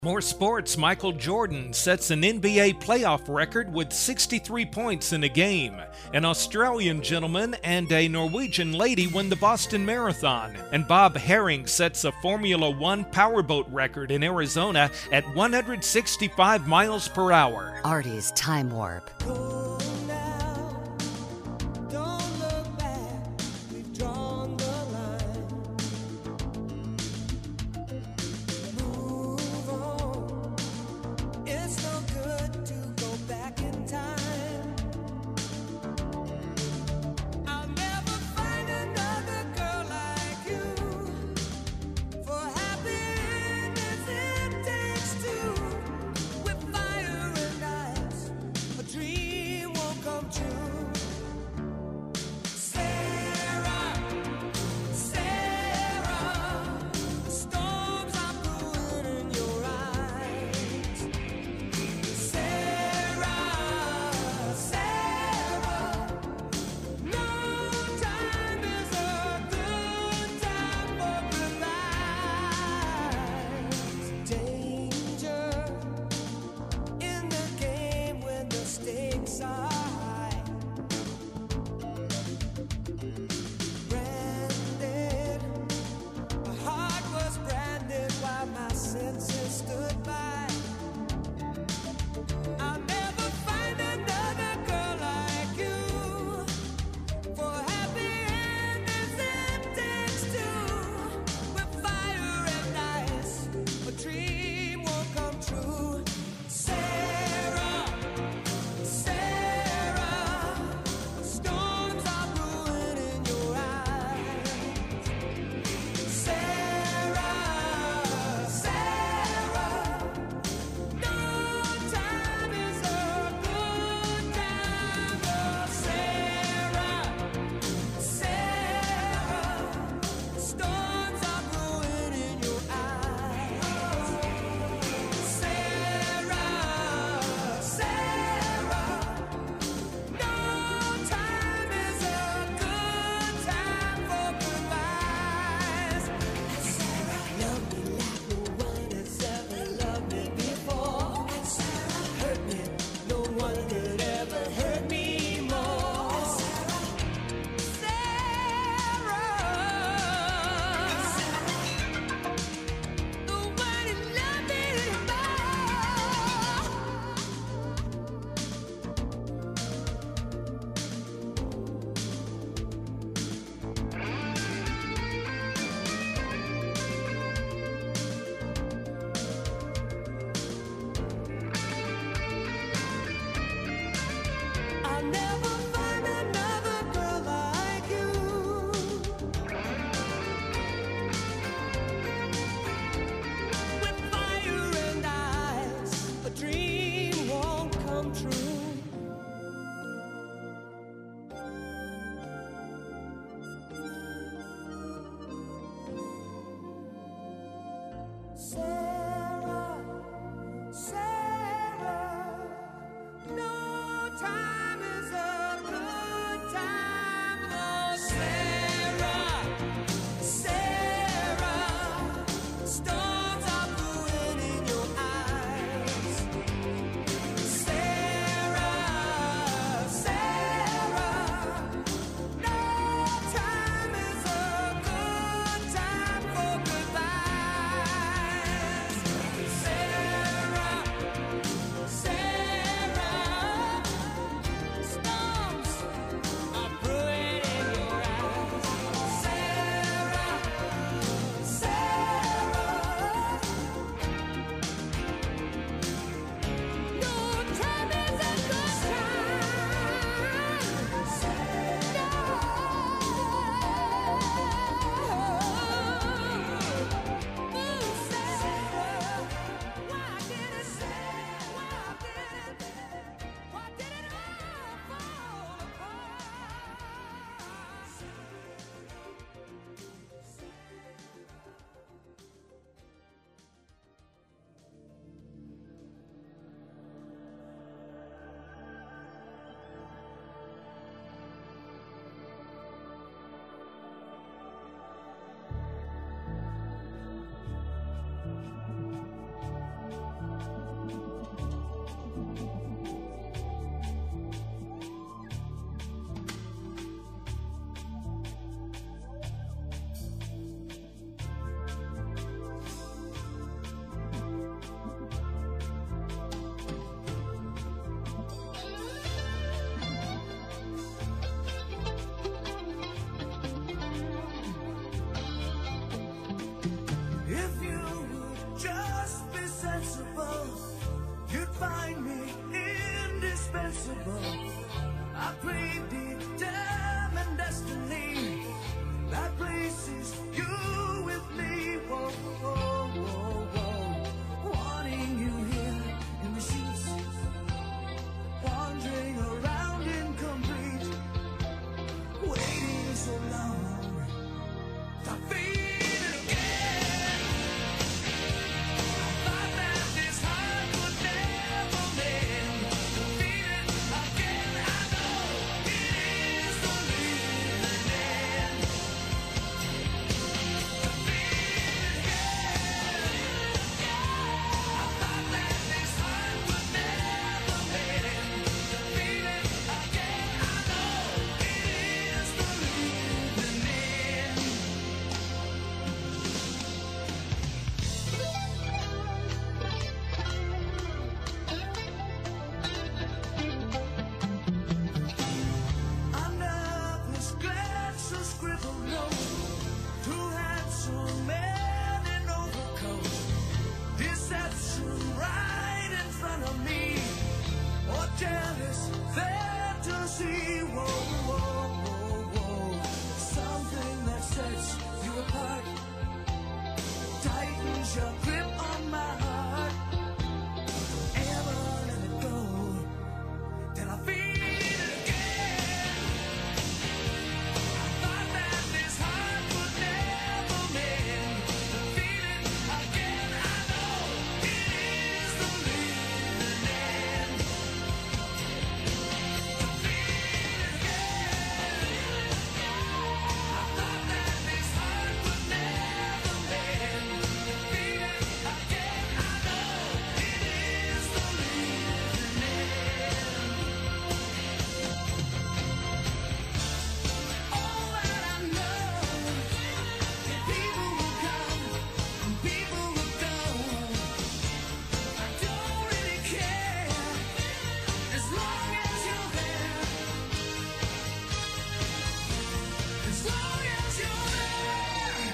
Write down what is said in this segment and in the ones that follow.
More sports. Michael Jordan sets an NBA playoff record with 63 points in a game. An Australian gentleman and a Norwegian lady win the Boston Marathon. And Bob Herring sets a Formula One powerboat record in Arizona at 165 miles per hour. Artie's Time Warp. Dream sensible, you'd find me indispensable. I prayed determined destiny. That place is you with me. Whoa, whoa, whoa, whoa. Wanting you here in the sheets, wandering around incomplete, waiting so long to feel it again. I thought that this heart would never mend. To feel it again, I know it is the living end. To feel it again. I thought that this heart would never mend. To feel it again, I know it is the living end. Under this glass of scribbled note, two handsome men in overcoats, deception right in front of me, or jealous fantasy. Whoa, whoa, whoa, whoa. Something that sets you apart, tightens your grip on my heart. Ever let it go till I feel it again. I thought that this heart would never mend. To feel it again, I know it is the living end. To feel it again. I thought that this heart would never mend. To feel it again, I know it is the living end. All that I know, that people will come and people will go. I don't really care as long as you're there. As long as you're there.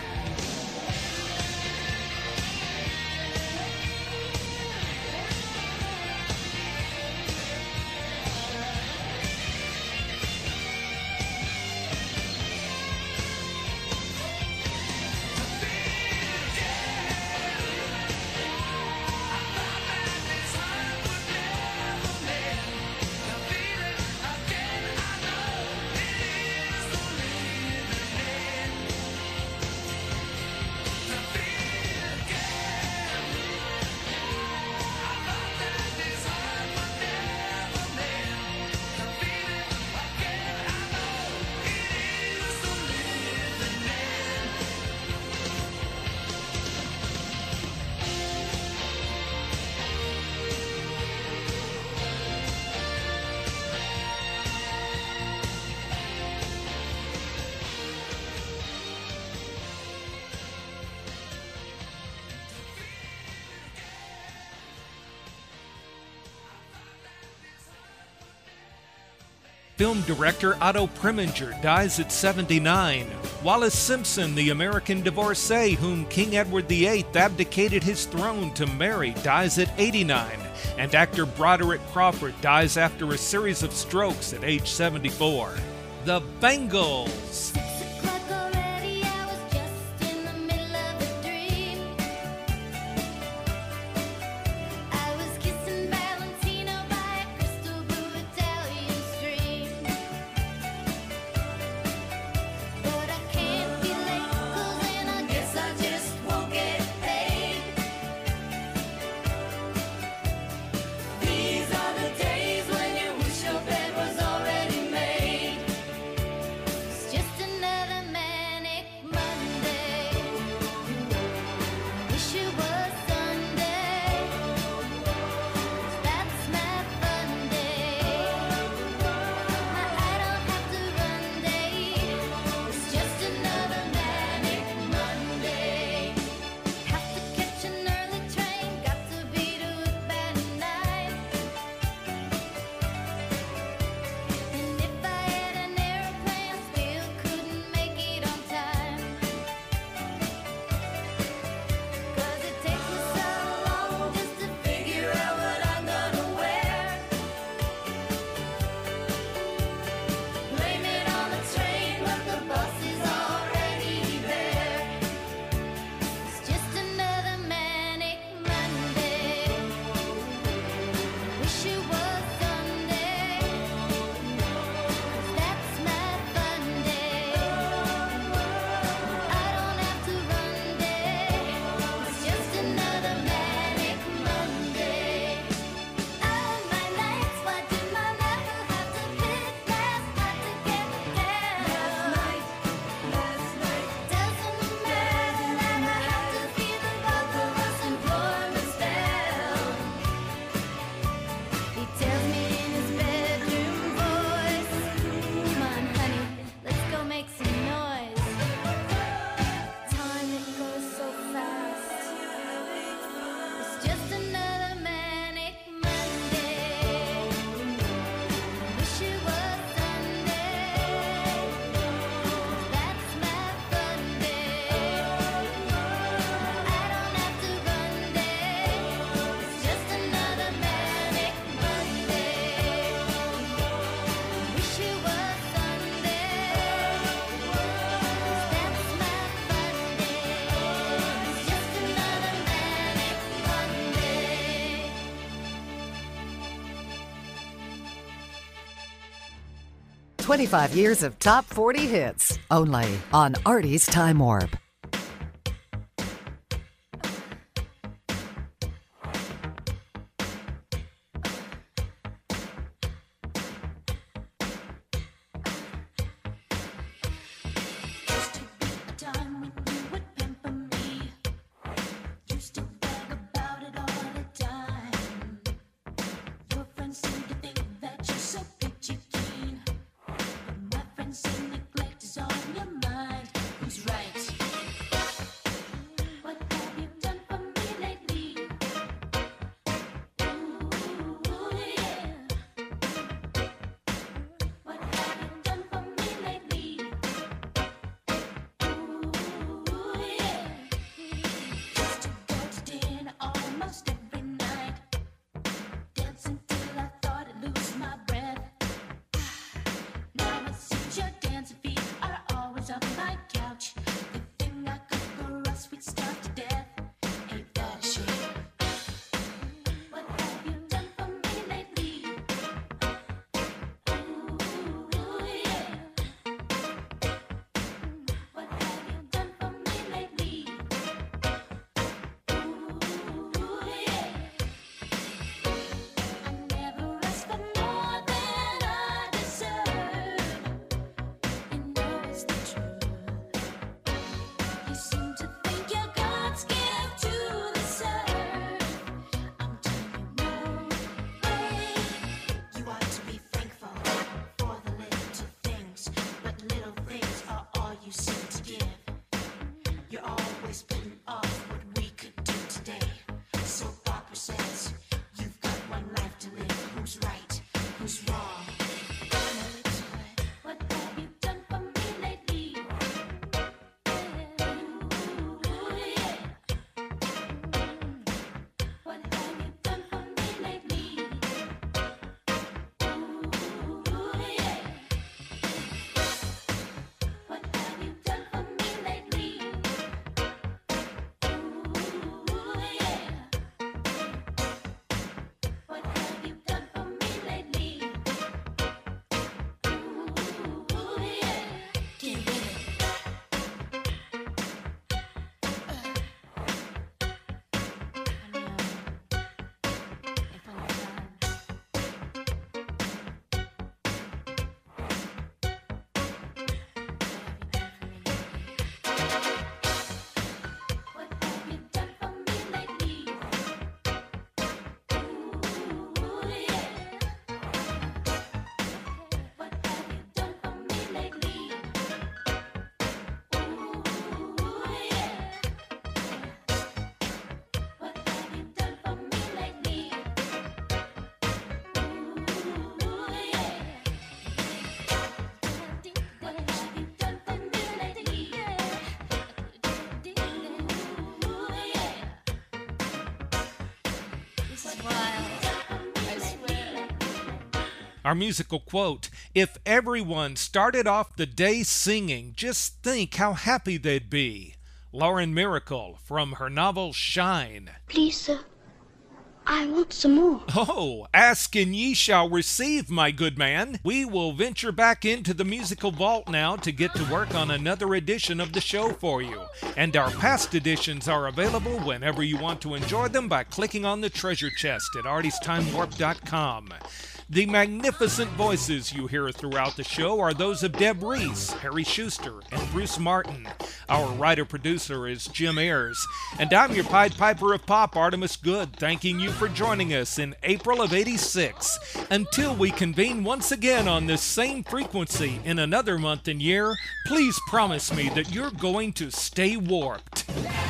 Film director Otto Preminger dies at 79. Wallace Simpson, the American divorcee whom King Edward VIII abdicated his throne to marry, dies at 89. And actor Broderick Crawford dies after a series of strokes at age 74. The Bangles. These are the days when you wish your bed was already made. It's just another 25 years of top 40 hits. Only on Artie's Time Warp. Our musical quote, "If everyone started off the day singing, just think how happy they'd be." Lauren Miracle from her novel Shine. Please, sir, I want some more. Oh, ask and ye shall receive, my good man. We will venture back into the musical vault now to get to work on another edition of the show for you. And our past editions are available whenever you want to enjoy them by clicking on the treasure chest at artiestimewarp.com. The magnificent voices you hear throughout the show are those of Deb Reese, Harry Schuster, and Bruce Martin. Our writer-producer is Jim Ayers. And I'm your Pied Piper of Pop, Artemis Good, thanking you for joining us in April of '86. Until we convene once again on this same frequency in another month and year, please promise me that you're going to stay warped.